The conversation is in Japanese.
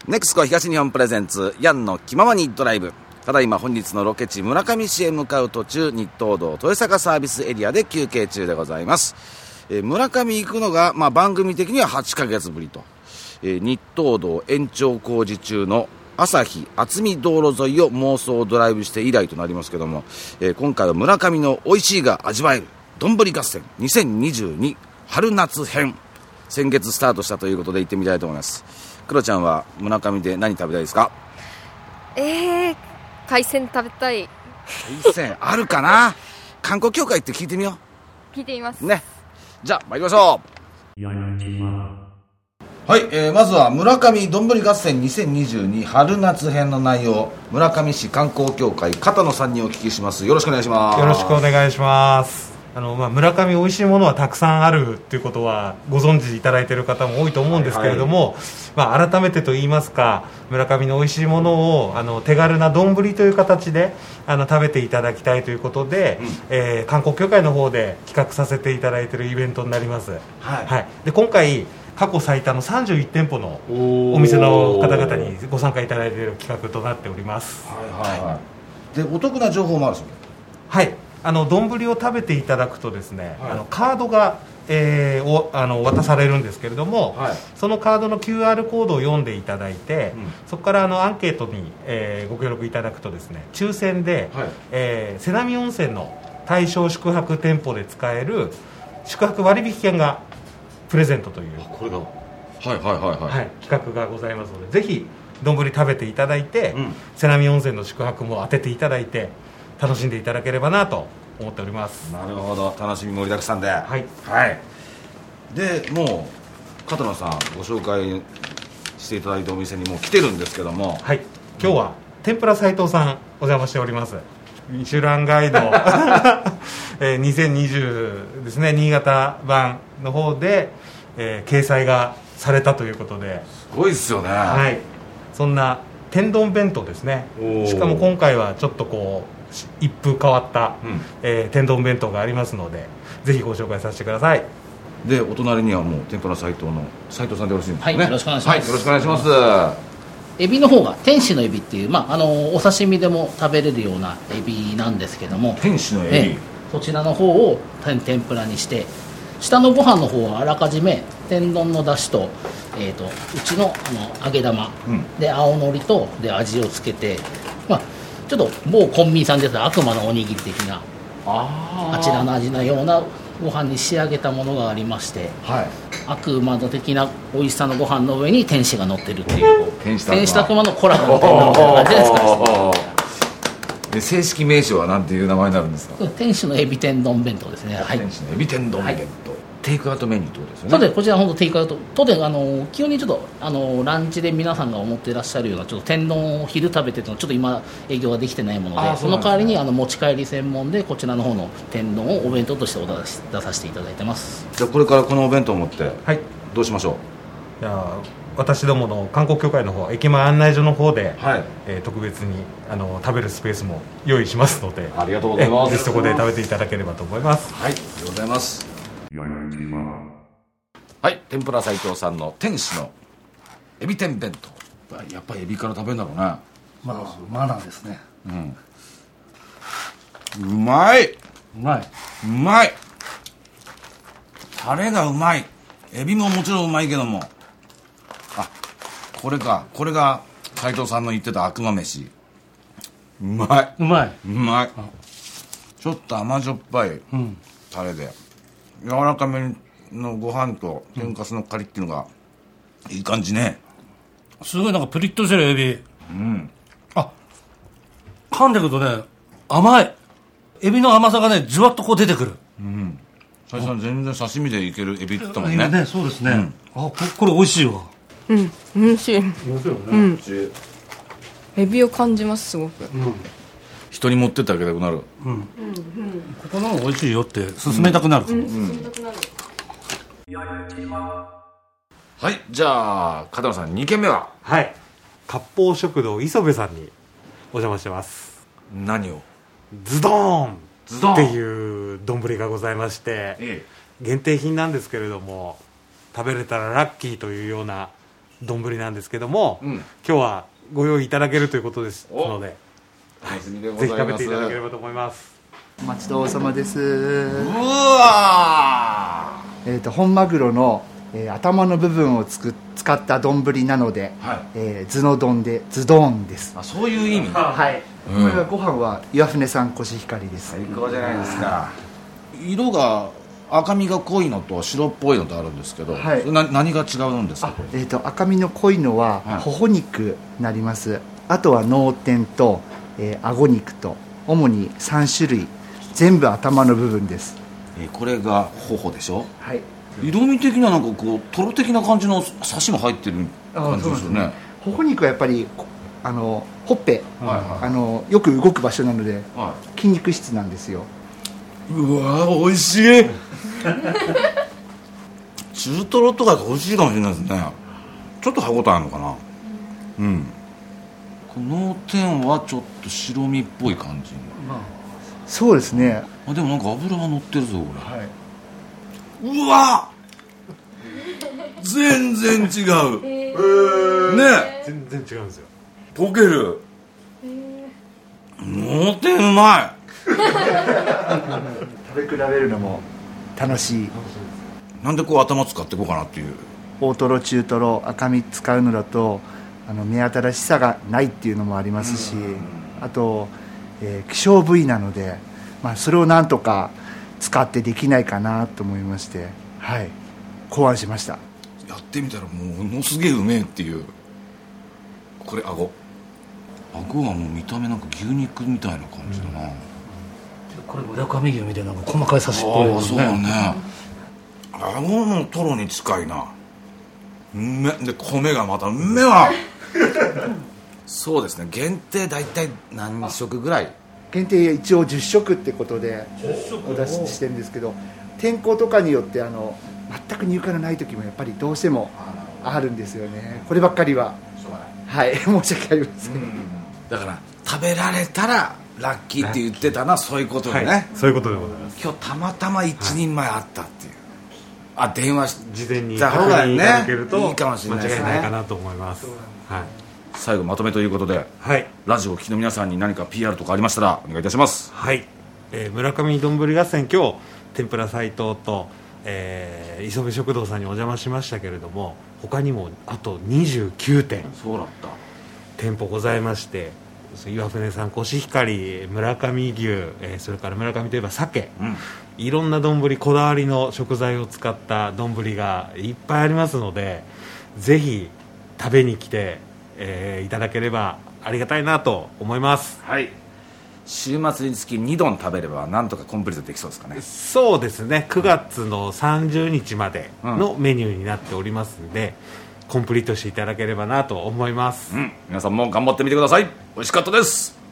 ネクスコ東日本プレゼンツヤンの気ままにドライブ。ただいま本日のロケ地村上市へ向かう途中、日東道豊坂サービスエリアで休憩中でございます。村上行くのが、番組的には8ヶ月ぶりと、日東道延長工事中の朝日厚見道路沿いを妄想ドライブして以来となりますけども、今回は村上の美味しいが味わえる丼合戦2022春夏編、先月スタートしたということで行ってみたいと思います。クロちゃんは村上で何食べたいですか？ 海鮮食べたい。 海鮮あるかな観光協会って聞いてみよ聞いてみますうね。じゃあ参りましょう。はい、まずは村上丼合戦2022春夏編の内容、村上市観光協会片野さんにお聞きします。よろしくお願いします。 よろしくお願いします。村上美味しいものはたくさんあるということはご存知いただいている方も多いと思うんですけれども、改めてといいますか、村上の美味しいものを手軽な丼という形で食べていただきたいということで、観光協会の方で企画させていただいているイベントになります。で今回過去最多の31店舗のお店の方々にご参加いただいている企画となっております。 でお得な情報もあるそうで、 丼を食べていただくとですね、カードが、渡されるんですけれども、そのカードの QR コードを読んでいただいて、そこからアンケートに、ご協力いただくとですね、抽選で、瀬波温泉の対象宿泊店舗で使える宿泊割引券がプレゼントというこれが企画がございますので、ぜひ丼食べていただいて、瀬波温泉の宿泊も当てていただいて楽しんでいただければなと思っております。 なるほど、楽しみ盛りだくさんで、でもう片野さんご紹介していただいたお店にもう来てるんですけども、 今日は天ぷら斉藤さんお邪魔しております。ミシュランガイド2020ですね、新潟版の方で、掲載がされたということで、 すごいですよね。 そんな天丼弁当ですね。しかも今回はちょっと一風変わった、天丼弁当がありますので、ぜひご紹介させてください。 でお隣にはもう天ぷら斉藤の斉藤さんでよろしいですかね。 よろしくお願いします。 よろしくお願いします。 エビの方が天使のエビっていう、お刺身でも食べれるようなエビなんですけども、 天使のエビ、 そちらの方を天ぷらにして、下のご飯の方はあらかじめ天丼の出汁と、うちの揚げ玉、で青のりとで味をつけて、ちょっと某コンビニさんです悪魔のおにぎり的な あちらの味のようなご飯に仕上げたものがありまして、悪魔の的な美味しさのご飯の上に天使が乗ってるっていう、天使と悪魔のコラボみたいな感じで作らせていただいて、 で正式名称は何ていう名前になるんですか？ 天使のエビ天丼弁当ですね。 天使のエビ天丼弁当、テイクアウトメニューってことですよね。 そうです。こちら本当テイクアウトとで、基本にちょっとランチで皆さんが思っていらっしゃるようなちょっと天丼を昼食べててのちょっと今営業ができてないもので、その代わりに持ち帰り専門でこちらの方の天丼をお弁当として出させていただいてます。 じゃあこれからこのお弁当を持ってどうしましょう？ いや私どもの観光協会の方、駅前案内所の方で、特別に食べるスペースも用意しますので、 ありがとうございます。 ぜひそこで食べていただければと思います。 ありがとうございます。天ぷら斉藤さんの天使のエビ天弁当、やっぱりエビから食べるんだろうね。 マナーですね。 うまいタレがうまい。エビももちろんうまいけども、これが斉藤さんの言ってた悪魔飯。うまいちょっと甘じょっぱいタレで、柔らかめのご飯と天かすのカリっていうのがいい感じね。 すごいプリッとしてるエビ。噛んでくるとね、甘いエビの甘さがね、じわっと出てくる。 斉藤さん全然刺身でいけるエビって言ったもんね。 そうですね。これ美味しいわ。 美味しい。エビを感じます、すごく。 人に持ってってあげたくなる。 ここの方が美味しいよって勧めたくなる。 じゃあ片野さん2軒目は？ 割烹食堂磯部さんにお邪魔してます。 何を？ ズドーンっていう丼がございまして、限定品なんですけれども、食べれたらラッキーというような丼なんですけども、 うん、 今日はご用意いただけるということですので、 はい、ぜひ食べていただければと思います。 お待ちどうさまです。 うわ本マグロの、頭の部分を使った丼なので、 はい、 図の丼でズドーンです。 あ、そういう意味。 はい、 うん、 これはご飯は岩船産コシヒカリです。 最高じゃないですか。色が赤みが濃いのと白っぽいのとあるんですけど、はい、何が違うんですか？ 赤みの濃いのは頬肉になります。あとは脳天と、顎肉と主に3種類全部頭の部分です。 これが頬でしょ？ はい。 色味的にはなんかこうトロ的な感じのサシも入ってる感じですよね。 頬肉はやっぱりほっぺ、はいはい、よく動く場所なので、はい、筋肉質なんですよ。 うわー、美味しい中トロとかが美味しいかもしれないですね。ちょっと歯応えあるのかな。うん、この天はちょっと白身っぽい感じ、 そうですね。 でもなんか脂が乗ってるぞこれ、はい、うわ全然違う、ね、 全然違うんですよ。 溶ける。脳天うまい食べ比べるのも楽しい。 なんでこう頭使っていこうかなっていう。 大トロ中トロ赤身使うのだと目新しさがないっていうのもありますし、あと、希少部位なので、それをなんとか使ってできないかなと思いまして、はい、考案しました。 やってみたらものすげえうめえっていう。これ顎はもう見た目なんか牛肉みたいな感じだな、 これ村上牛みたいな細かいサシっぽいですね。 そうね、顎のトロに近いな。で米がまたうめえわそうですね。限定大体何食ぐらい？ 限定一応10食ってことでお出ししてるんですけど、天候とかによって全く入荷がない時もやっぱりどうしてもあるんですよね。こればっかりははい申し訳ありません、 だから食べられたらラッキーって言ってたのはそういうことでね、 はい、そういうことでございます。 今日たまたま1人前あったっていう、はい、電話事前に確認いただけると、 いいかもしれないですね。 間違いないかなと思います、はい、 最後まとめということで、 はい、 ラジオを聴きの皆さんに何か PR とかありましたらお願いいたします。 はい、村上どんぶり合戦、今日天ぷら斎藤と、磯部食堂さんにお邪魔しましたけれども、他にもあと29店そうだった店舗ございまして、岩船さんコシヒカリ、村上牛、それから村上といえば鮭、いろんな丼、こだわりの食材を使った丼がいっぱいありますので、ぜひ食べに来て、いただければありがたいなと思います。 はい、週末につき2丼食べればなんとかコンプリートできそうですかね。 そうですね、9月の30日までのメニューになっておりますので、コンプリートしていただければなと思います、 皆さんも頑張ってみてください。美味しかったです。